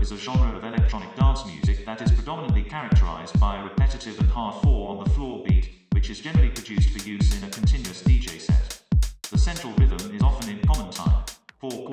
is a genre of electronic dance music that is predominantly characterized by a repetitive and hard 4-on-the-floor beat, which is generally produced for use in a continuous DJ set. The central rhythm is often in common time, 4/4.